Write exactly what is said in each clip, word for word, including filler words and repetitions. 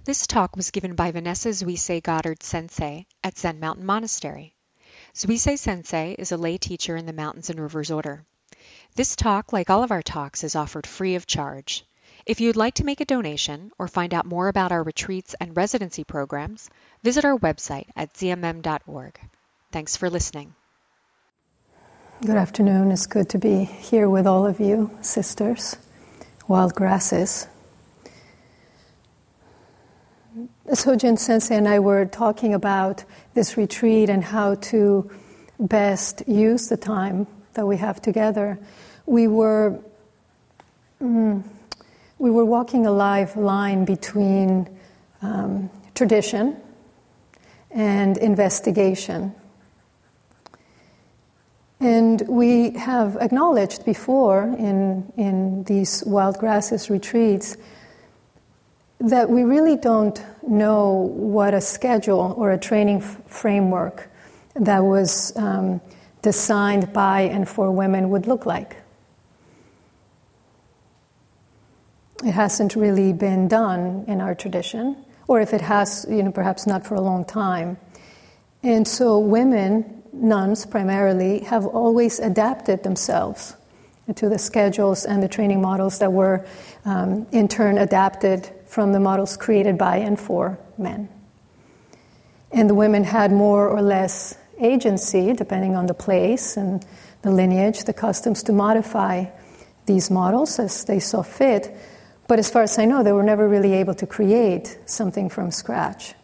This talk was given by Vanessa Zuisei Goddard Sensei at Zen Mountain Monastery. Zuisei Sensei is a lay teacher in the Mountains and Rivers Order. This talk, like all of our talks, is offered free of charge. If you would like to make a donation or find out more about our retreats and residency programs, visit our website at z m m dot org. Thanks for listening. Good afternoon. It's good to be here with all of you, sisters, wild grasses. Sojin Sensei and I were talking about this retreat and how to best use the time that we have together. We were mm, we were walking a live line between um, tradition and investigation. And we have acknowledged before in, in these wild grasses retreats that we really don't know what a schedule or a training f- framework that was um, designed by and for women would look like. It hasn't really been done in our tradition, or if it has, you know, perhaps not for a long time. And so women, nuns primarily, have always adapted themselves to the schedules and the training models that were um, in turn adapted from the models created by and for men. And the women had more or less agency, depending on the place and the lineage, the customs, to modify these models as they saw fit. But as far as I know, they were never really able to create something from scratch.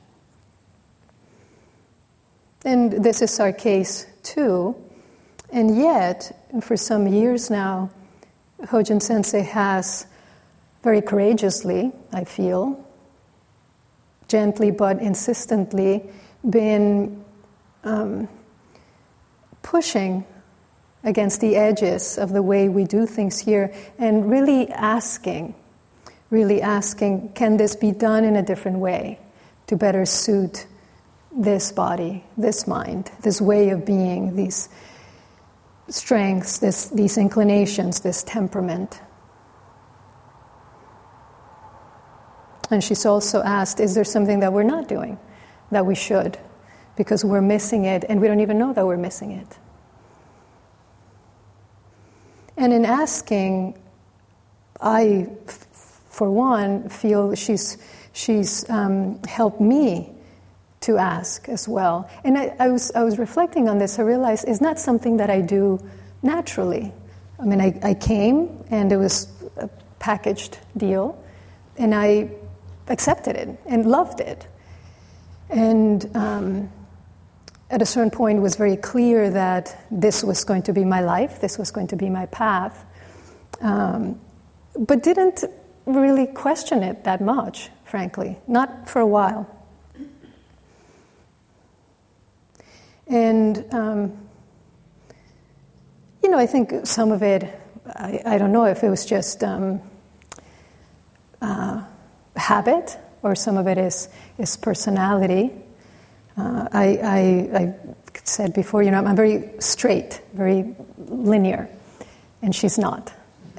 And this is our case too. And yet, for some years now, Hojin Sensei has very courageously, I feel, gently but insistently, been um, pushing against the edges of the way we do things here and really asking, really asking, can this be done in a different way to better suit this body, this mind, this way of being, these strengths, this, these inclinations, this temperament. And she's also asked, is there something that we're not doing that we should? Because we're missing it and we don't even know that we're missing it. And in asking, I, for one, feel she's, she's um, helped me to ask as well. And I, I, was, I was reflecting on this. I realized it's not something that I do naturally. I mean, I, I came and it was a packaged deal and I accepted it and loved it. And um, at a certain point, it was very clear that this was going to be my life, this was going to be my path, um, but didn't really question it that much, frankly, not for a while. And, um, you know, I think some of it, I, I don't know if it was just um, uh, habit, or some of it is is personality. Uh, I, I, I said before, you know, I'm very straight, very linear, and she's not.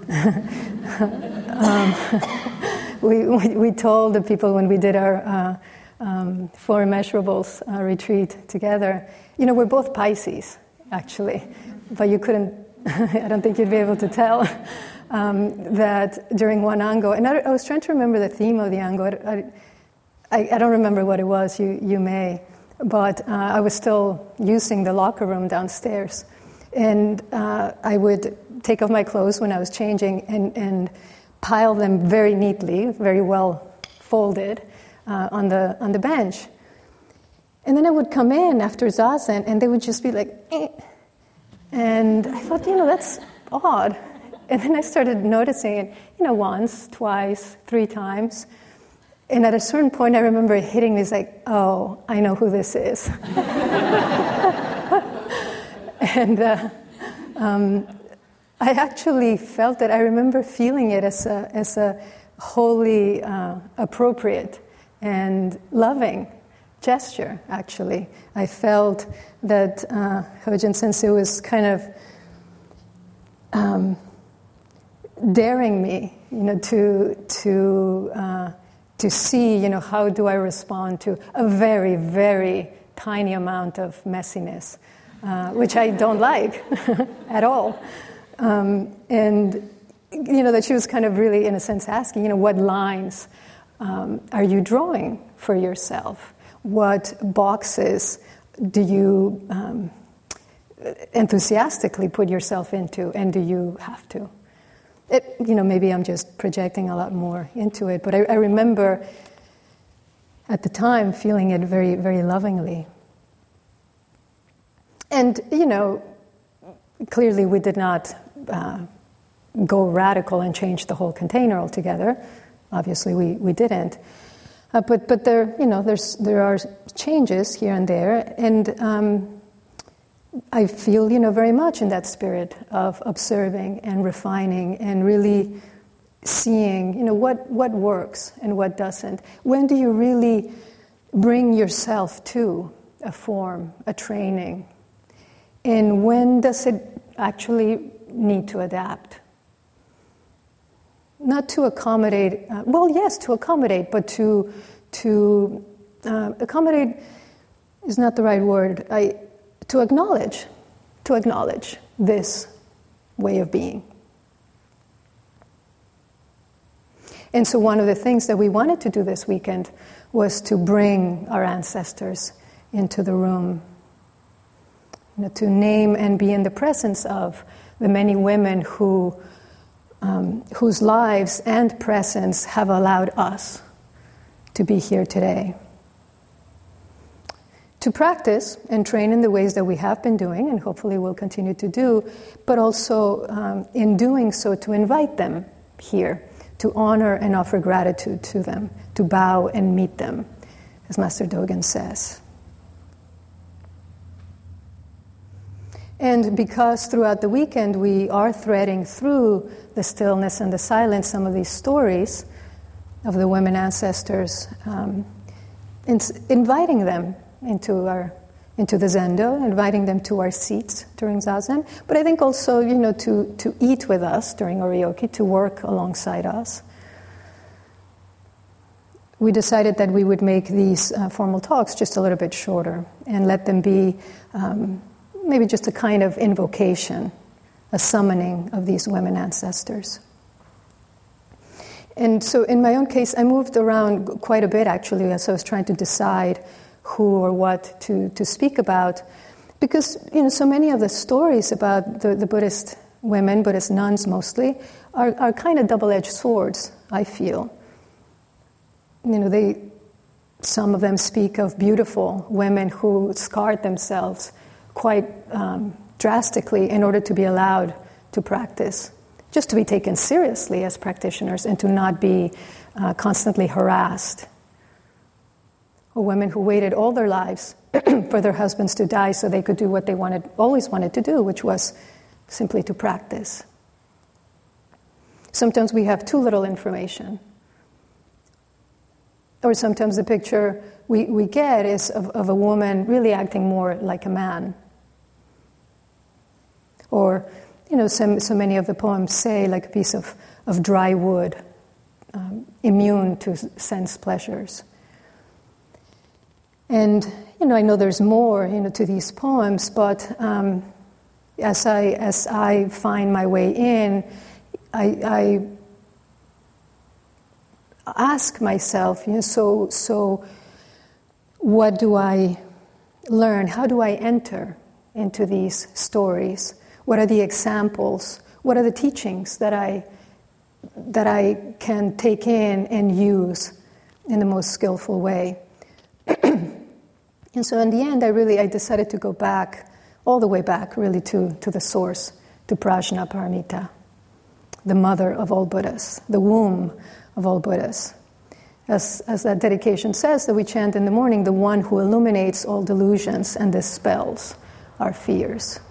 um, we, we we told the people when we did our uh, um, Four Immeasurables uh, retreat together, you know, we're both Pisces, actually, but you couldn't, I don't think you'd be able to tell. Um, that during one Ango, and I, I was trying to remember the theme of the Ango. I, I, I don't remember what it was, you, you may, but uh, I was still using the locker room downstairs. And uh, I would take off my clothes when I was changing and, and pile them very neatly, very well folded uh, on the on the bench. And then I would come in after Zazen and they would just be like, eh. And I thought, you know, that's odd. And then I started noticing it, you know, once, twice, three times. And at a certain point, I remember hitting this like, oh, I know who this is. and uh, um, I actually felt it. I remember feeling it as a, as a wholly uh, appropriate and loving gesture, actually. I felt that uh, Hojin Sensei was kind of um, daring me, you know, to to uh, to see, you know, how do I respond to a very, very tiny amount of messiness, uh, which I don't like at all. Um, and, you know, that she was kind of really, in a sense, asking, you know, what lines um, are you drawing for yourself? What boxes do you um, enthusiastically put yourself into, and do you have to? It, you know, maybe I'm just projecting a lot more into it, but I, I remember at the time feeling it very, very lovingly. And, you know, clearly we did not uh, go radical and change the whole container altogether. Obviously we, we didn't. Uh, but but there, you know, there's there are changes here and there, and um, I feel, you know, very much in that spirit of observing and refining and really seeing, you know, what, what works and what doesn't. When do you really bring yourself to a form, a training? And when does it actually need to adapt? Not to accommodate, uh, well, yes, to accommodate, but to, to uh, accommodate is not the right word. I, to acknowledge, to acknowledge this way of being. And so one of the things that we wanted to do this weekend was to bring our ancestors into the room, you know, to name and be in the presence of the many women who, um, whose lives and presence have allowed us to be here today. To practice and train in the ways that we have been doing, and hopefully will continue to do, but also um, in doing so to invite them here, to honor and offer gratitude to them, to bow and meet them, as Master Dogen says. And because throughout the weekend we are threading through the stillness and the silence some of these stories of the women ancestors, um, in, inviting them into our into the zendo, inviting them to our seats during zazen, but I think also, you know, to, to eat with us during oryoki, to work alongside us. We decided that we would make these uh, formal talks just a little bit shorter and let them be um, maybe just a kind of invocation, a summoning of these women ancestors. And so in my own case, I moved around quite a bit actually as I was trying to decide who or what to, to speak about, because, you know, so many of the stories about the, the Buddhist women, Buddhist nuns mostly, are, are kind of double-edged swords, I feel. You know, they, some of them speak of beautiful women who scarred themselves quite um, drastically in order to be allowed to practice, just to be taken seriously as practitioners and to not be uh, constantly harassed. Or women who waited all their lives for their husbands to die so they could do what they wanted, always wanted to do, which was simply to practice. Sometimes we have too little information. Or sometimes the picture we, we get is of, of a woman really acting more like a man. Or, you know, so, so many of the poems say like a piece of, of dry wood, um, immune to sense pleasures. And, you know, I know there's more, you know, to these poems, but um, as I as I find my way in, I, I ask myself, you know, so so what do I learn? How do I enter into these stories? What are the examples? What are the teachings that I that I can take in and use in the most skillful way? And so in the end, I really, I decided to go back, all the way back, really, to, to the source, to Prajnaparamita, the mother of all Buddhas, the womb of all Buddhas. As, as that dedication says that we chant in the morning, the one who illuminates all delusions and dispels our fears.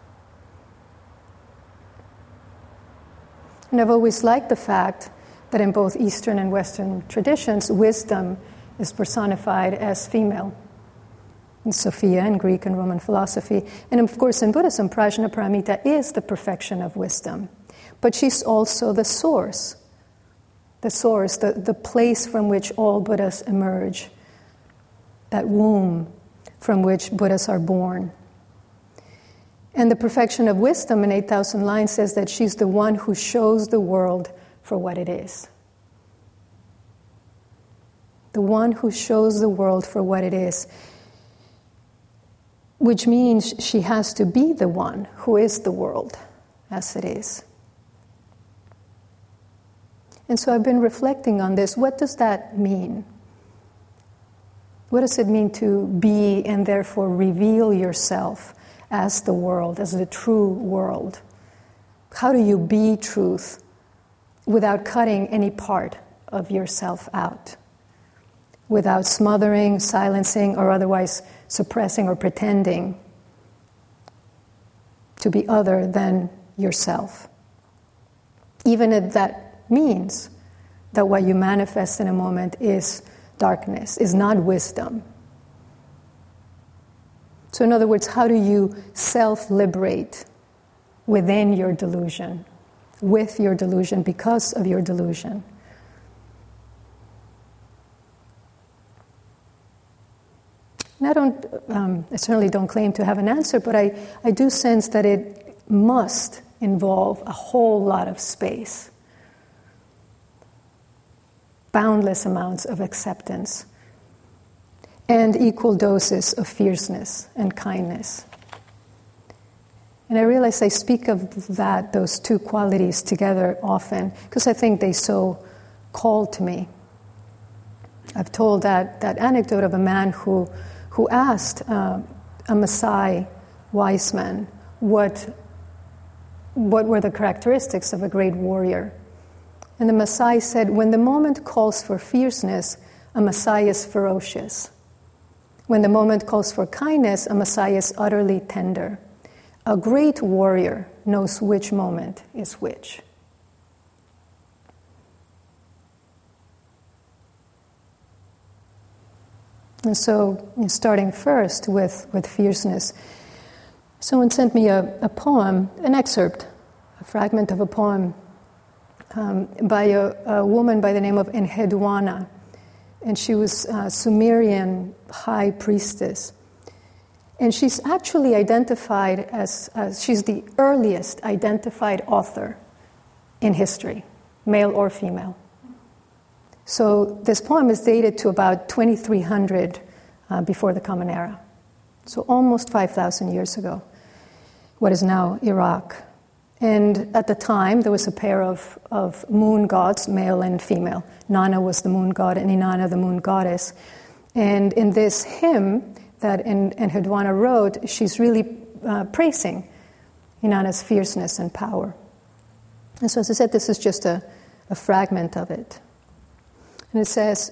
And I've always liked the fact that in both Eastern and Western traditions, wisdom is personified as female. In Sophia, in Greek and Roman philosophy. And of course in Buddhism, Prajnaparamita is the perfection of wisdom. But she's also the source the source, the, the place from which all Buddhas emerge, that womb from which Buddhas are born. And the perfection of wisdom in eight thousand lines says that she's the one who shows the world for what it is. The one who shows the world for what it is. Which means she has to be the one who is the world as it is. And so I've been reflecting on this. What does that mean? What does it mean to be and therefore reveal yourself as the world, as the true world? How do you be truth without cutting any part of yourself out? Without smothering, silencing, or otherwise suppressing or pretending to be other than yourself. Even if that means that what you manifest in a moment is darkness, is not wisdom. So in other words, how do you self-liberate within your delusion, with your delusion, because of your delusion? And I don't, um, I certainly don't claim to have an answer, but I, I do sense that it must involve a whole lot of space. Boundless amounts of acceptance. And equal doses of fierceness and kindness. And I realize I speak of that, those two qualities together often, because I think they so call to me. I've told that, that anecdote of a man who who asked uh, a Maasai wise man what, what were the characteristics of a great warrior. And the Maasai said, when the moment calls for fierceness, a Maasai is ferocious. When the moment calls for kindness, a Maasai is utterly tender. A great warrior knows which moment is which. And so, you know, starting first with, with fierceness, someone sent me a, a poem, an excerpt, a fragment of a poem um, by a, a woman by the name of Enheduanna. And she was a Sumerian high priestess. And she's actually identified as, as, she's the earliest identified author in history, male or female. So this poem is dated to about twenty-three hundred uh, before the Common Era. So almost five thousand years ago, what is now Iraq. And at the time, there was a pair of, of moon gods, male and female. Nana was the moon god and Inanna the moon goddess. And in this hymn that Enheduanna wrote, she's really uh, praising Inanna's fierceness and power. And so as I said, this is just a, a fragment of it. And it says,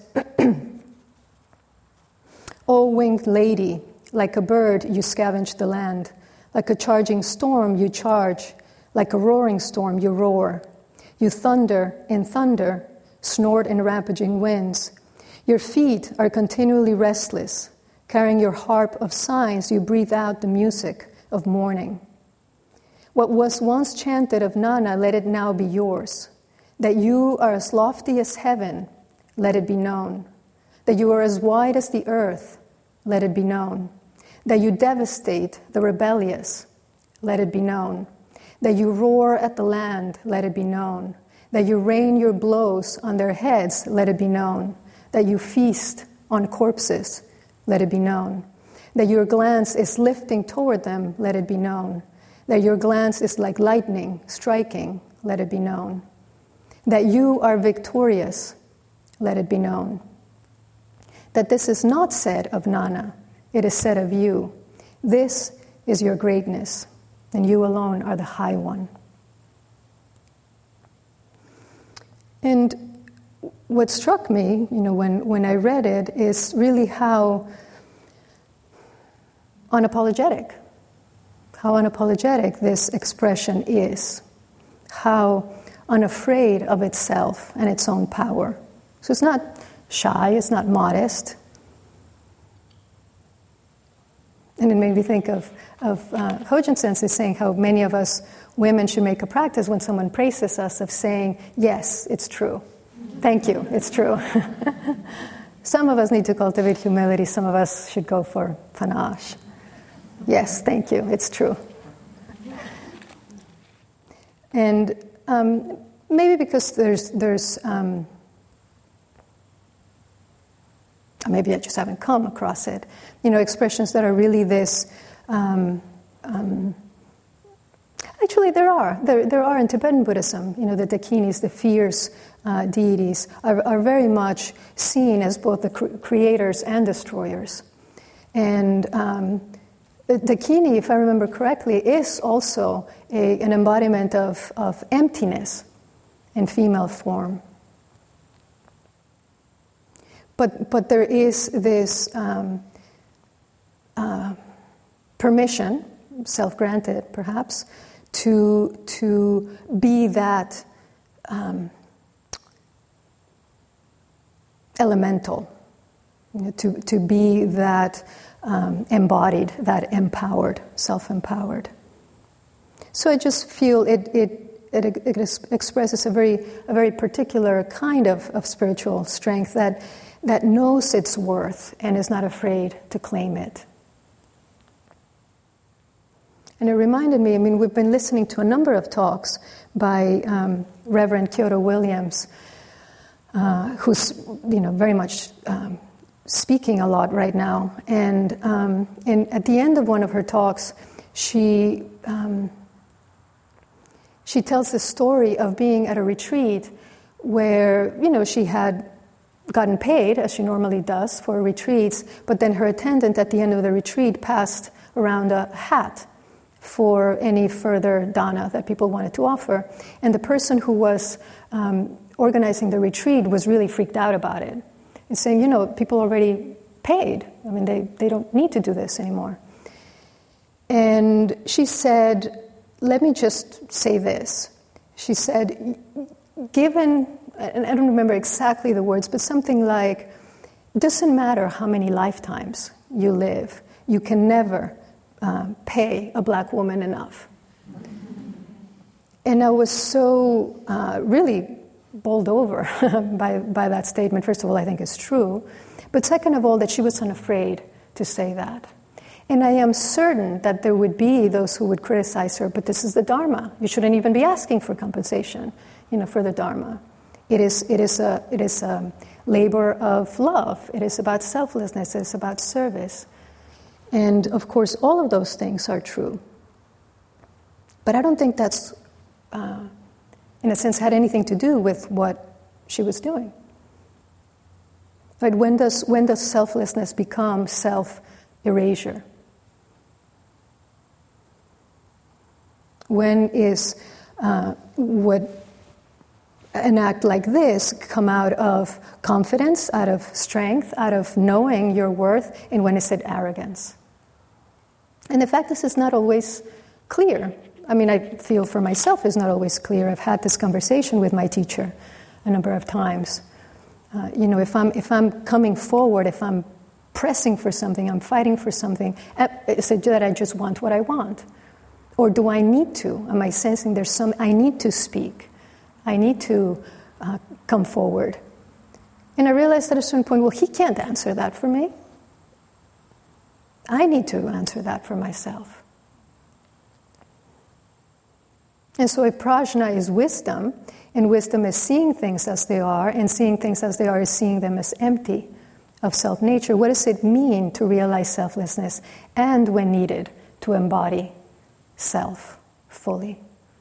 O winged lady, like a bird you scavenge the land, like a charging storm you charge, like a roaring storm you roar. You thunder in thunder, snort in rampaging winds. Your feet are continually restless, carrying your harp of signs you breathe out the music of mourning. What was once chanted of Nana, let it now be yours, that you are as lofty as heaven, let it be known. That you are as wide as the earth, let it be known. That you devastate the rebellious, let it be known. That you roar at the land, let it be known. That you rain your blows on their heads, let it be known. That you feast on corpses, let it be known. That your glance is lifting toward them, let it be known. That your glance is like lightning striking, let it be known. That you are victorious, let it be known. That this is not said of Nana, it is said of you. This is your greatness, and you alone are the high one. And what struck me, you know, when, when I read it, is really how unapologetic, how unapologetic this expression is, how unafraid of itself and its own power. So it's not shy, it's not modest. And it made me think of, of uh, Hojin Sensei saying how many of us women should make a practice when someone praises us of saying, yes, it's true. Thank you. It's true. Some of us need to cultivate humility. Some of us should go for panache. Yes, thank you. It's true. And um, maybe because there's there's um, maybe I just haven't come across it. You know, expressions that are really this. Um, um, actually, there are there there are in Tibetan Buddhism. You know, the dakinis, the fierce uh, deities, are, are very much seen as both the cre- creators and destroyers. And um, the dakini, if I remember correctly, is also a, an embodiment of, of emptiness in female form. But but there is this um, uh, permission, self-granted perhaps, to to be that um, elemental, you know, to to be that um, embodied, that empowered, self-empowered. So I just feel it it. It, it expresses a very a very particular kind of, of spiritual strength that that knows its worth and is not afraid to claim it. And it reminded me, I mean, we've been listening to a number of talks by um, Reverend Kyoto Williams, uh, who's, you know, very much um, speaking a lot right now. And, um, and at the end of one of her talks, she... Um, She tells the story of being at a retreat where, you know, she had gotten paid, as she normally does, for retreats, but then her attendant at the end of the retreat passed around a hat for any further dana that people wanted to offer. And the person who was um, organizing the retreat was really freaked out about it. And saying, you know, people already paid. I mean, they, they don't need to do this anymore. And she said... Let me just say this. She said, given, and I don't remember exactly the words, but something like, it doesn't matter how many lifetimes you live, you can never um, pay a black woman enough. And I was so uh, really bowled over by, by that statement. First of all, I think it's true. But second of all, that she was unafraid to say that. And I am certain that there would be those who would criticize her, but this is the Dharma. You shouldn't even be asking for compensation, you know, for the Dharma. It is, it is a, it is a labor of love. It is about selflessness. It is about service. And of course, all of those things are true. But I don't think that's, uh, in a sense, had anything to do with what she was doing. But when does when does selflessness become self-erasure? When is uh, would an act like this come out of confidence, out of strength, out of knowing your worth, and when is it arrogance? And the fact is, it's not always clear. I mean, I feel for myself it's not always clear. I've had this conversation with my teacher a number of times. Uh, you know, if I'm if I'm coming forward, if I'm pressing for something, I'm fighting for something, is it that I just want what I want? Or do I need to? Am I sensing there's some, I need to speak. I need to uh, come forward. And I realized at a certain point, well, he can't answer that for me. I need to answer that for myself. And so if prajna is wisdom, and wisdom is seeing things as they are, and seeing things as they are is seeing them as empty of self-nature, what does it mean to realize selflessness and, when needed, to embody self fully?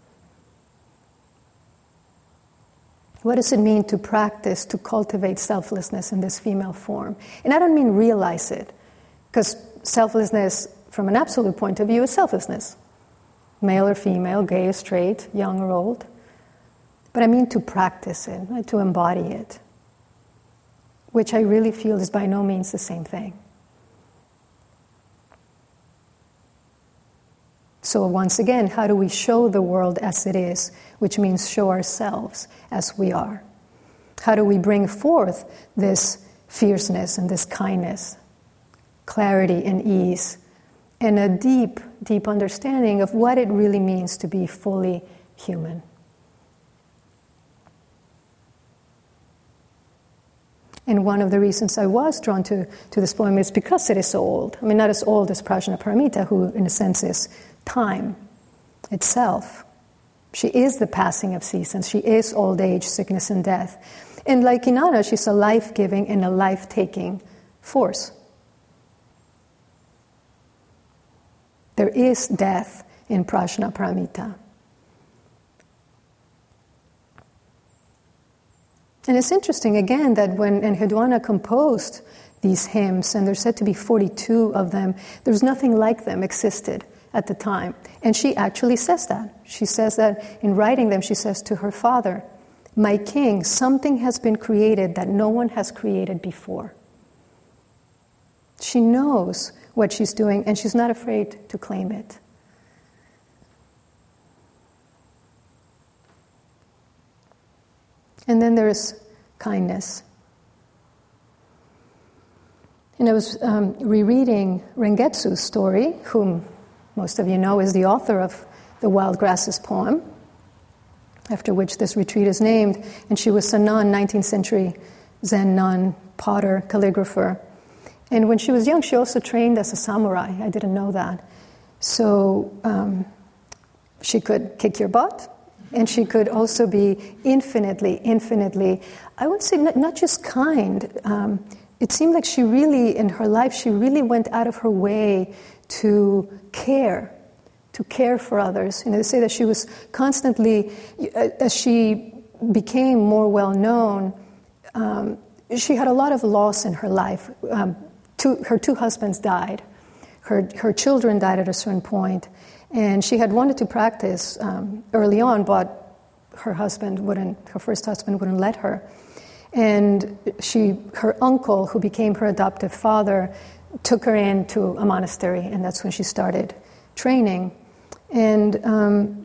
What does it mean to practice, to cultivate selflessness in this female form? And I don't mean realize it, because selflessness, from an absolute point of view, is selflessness. Male or female, gay or straight, young or old. But I mean to practice it, right? To embody it, which I really feel is by no means the same thing. So once again, how do we show the world as it is, which means show ourselves as we are? How do we bring forth this fierceness and this kindness, clarity and ease, and a deep, deep understanding of what it really means to be fully human? And one of the reasons I was drawn to, to this poem is because it is so old. I mean, not as old as Prajnaparamita, who in a sense is time itself. She is the passing of seasons. She is old age, sickness, and death. And like Inanna, she's a life-giving and a life-taking force. There is death in Prajnaparamita. And it's interesting, again, that when Enheduanna composed these hymns, and there's said to be forty-two of them, there's nothing like them existed at the time. And she actually says that. She says that in writing them, she says to her father, "My king, something has been created that no one has created before." She knows what she's doing, and she's not afraid to claim it. And then there is kindness. And I was um, rereading Rengetsu's story, whom most of you know is the author of the Wild Grasses poem, after which this retreat is named. And she was a nun, nineteenth century Zen nun, potter, calligrapher. And when she was young, she also trained as a samurai. I didn't know that. So um, she could kick your butt, and she could also be infinitely, infinitely, I would say not, not just kind. Um, it seemed like she really, in her life, she really went out of her way to care, to care for others. And they say that she was constantly, as she became more well-known, um, she had a lot of loss in her life. Um, two, her two husbands died. Her, her children died at a certain point. And she had wanted to practice um, early on, but her husband wouldn't, her first husband wouldn't let her. And she, her uncle, who became her adoptive father, took her into a monastery, and that's when she started training. And um,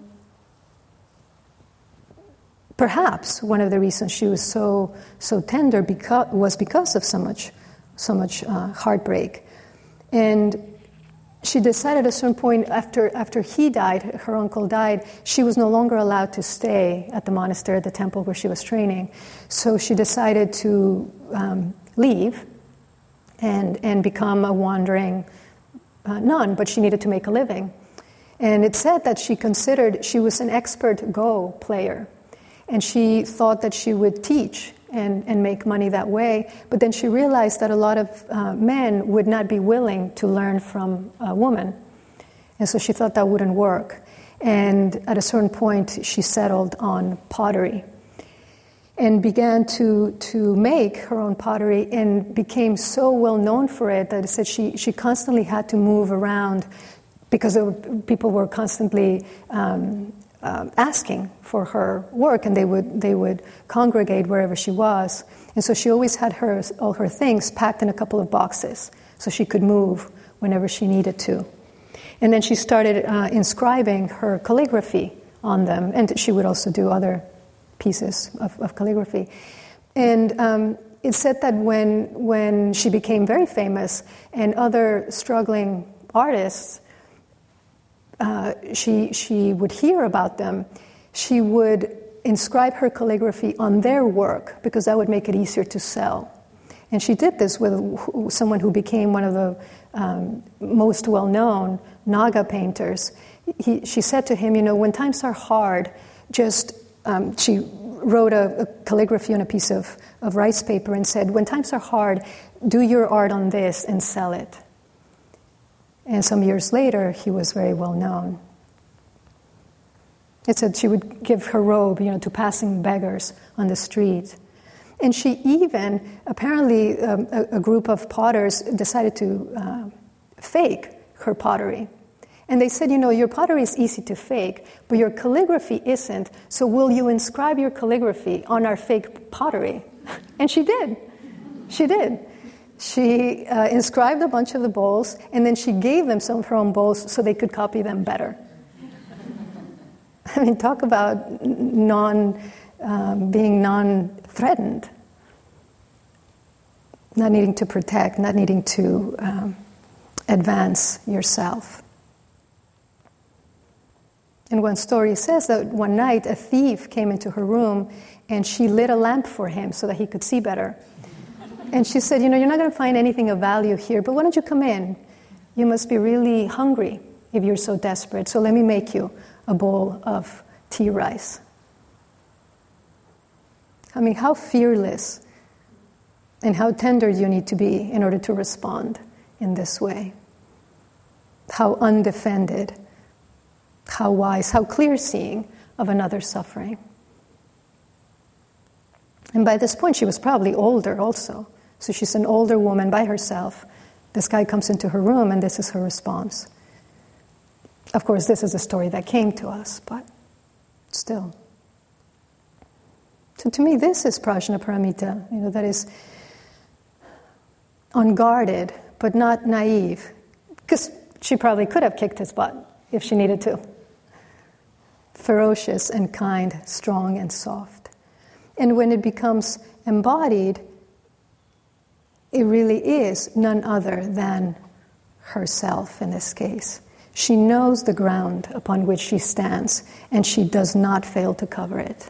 perhaps one of the reasons she was so so tender because, was because of so much, so much uh, heartbreak. And she decided at a certain point, after after he died, her uncle died, she was no longer allowed to stay at the monastery, at the temple where she was training. So she decided to um, leave and and become a wandering uh, nun, but she needed to make a living. And it said that she considered, she was an expert Go player, and she thought that she would teach and, and make money that way, but then she realized that a lot of uh, men would not be willing to learn from a woman. And so she thought that wouldn't work. And at a certain point, she settled on pottery and began to, to make her own pottery, and became so well known for it that it said she, she constantly had to move around because there were, people were constantly um, uh, asking for her work, and they would they would congregate wherever she was. And so she always had her all her things packed in a couple of boxes so she could move whenever she needed to. And then she started uh, inscribing her calligraphy on them, and she would also do other pieces of, of calligraphy. And um, it said that when when she became very famous, and other struggling artists, uh, she she would hear about them, she would inscribe her calligraphy on their work because that would make it easier to sell. And she did this with someone who became one of the um, most well-known Naga painters. He, she said to him, you know, when times are hard, just, um, she wrote a, a calligraphy on a piece of, of rice paper and said, when times are hard, do your art on this and sell it. And some years later, he was very well known. It said she would give her robe, you know, to passing beggars on the street. And she even, apparently, um, a, a group of potters decided to uh, fake her pottery. And they said, you know, your pottery is easy to fake, but your calligraphy isn't, so will you inscribe your calligraphy on our fake pottery? And she did. She did. She uh, inscribed a bunch of the bowls, and then she gave them some of her own bowls so they could copy them better. I mean, talk about non, um, being non-threatened, not needing to protect, not needing to um, advance yourself. And one story says that one night a thief came into her room and she lit a lamp for him so that he could see better. And she said, you know, you're not going to find anything of value here, but why don't you come in? You must be really hungry if you're so desperate. So let me make you a bowl of tea rice. I mean, how fearless and how tender you need to be in order to respond in this way. How undefended, how wise, how clear-seeing of another's suffering. And by this point, she was probably older also. So she's an older woman by herself. This guy comes into her room, and this is her response. Of course, this is a story that came to us, but still. So to me, this is Prajnaparamita, you know, that is unguarded, but not naive. Because she probably could have kicked his butt if she needed to. Ferocious and kind, strong and soft. And when it becomes embodied, it really is none other than herself in this case. She knows the ground upon which she stands, and she does not fail to cover it.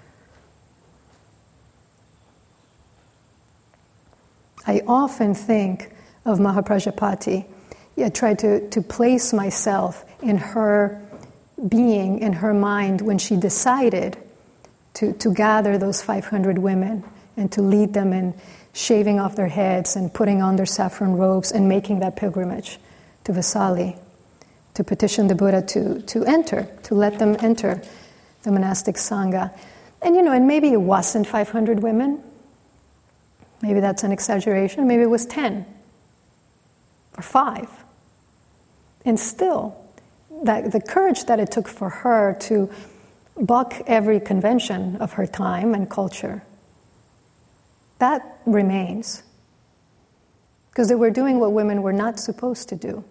I often think of Mahaprajapati. I try to, to place myself in her being, in her mind, when she decided to, to gather those five hundred women and to lead them in shaving off their heads and putting on their saffron robes and making that pilgrimage to Vesali, to petition the Buddha to, to enter, to let them enter the monastic Sangha. And, you know, and maybe it wasn't five hundred women. Maybe that's an exaggeration. Maybe it was ten or five. And still, that, the courage that it took for her to buck every convention of her time and culture, that remains. Because they were doing what women were not supposed to do.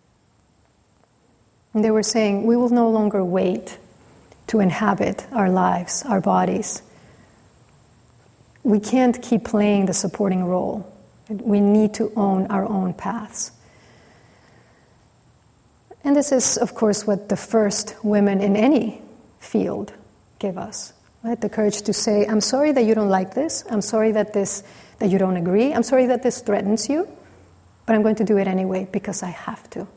And they were saying, we will no longer wait to inhabit our lives, our bodies. We can't keep playing the supporting role. We need to own our own paths. And this is, of course, what the first women in any field give us. Right? The courage to say, I'm sorry that you don't like this. I'm sorry that this that you don't agree. I'm sorry that this threatens you. But I'm going to do it anyway because I have to.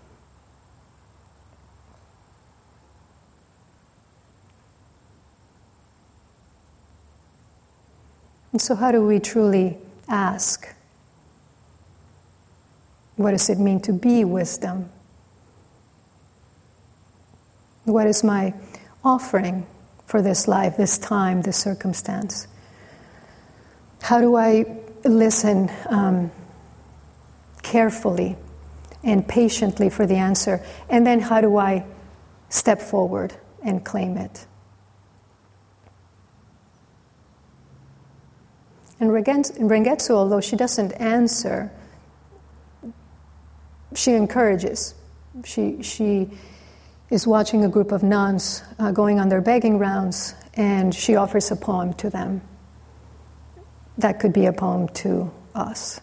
And so how do we truly ask, what does it mean to be wisdom? What is my offering for this life, this time, this circumstance? How do I listen um, carefully and patiently for the answer? And then how do I step forward and claim it? And Rengetsu, although she doesn't answer, she encourages. She she is watching a group of nuns uh, going on their begging rounds, and she offers a poem to them. That could be a poem to us.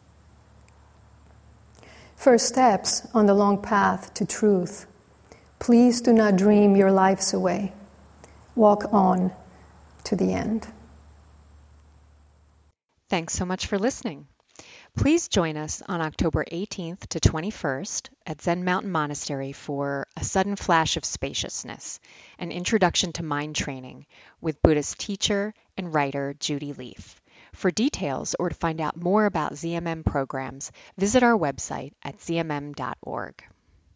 First steps on the long path to truth. Please do not dream your lives away. Walk on to the end. Thanks so much for listening. Please join us on October eighteenth to twenty-first at Zen Mountain Monastery for A Sudden Flash of Spaciousness, an introduction to mind training with Buddhist teacher and writer Judy Leaf. For details or to find out more about Z M M programs, visit our website at z m m dot org.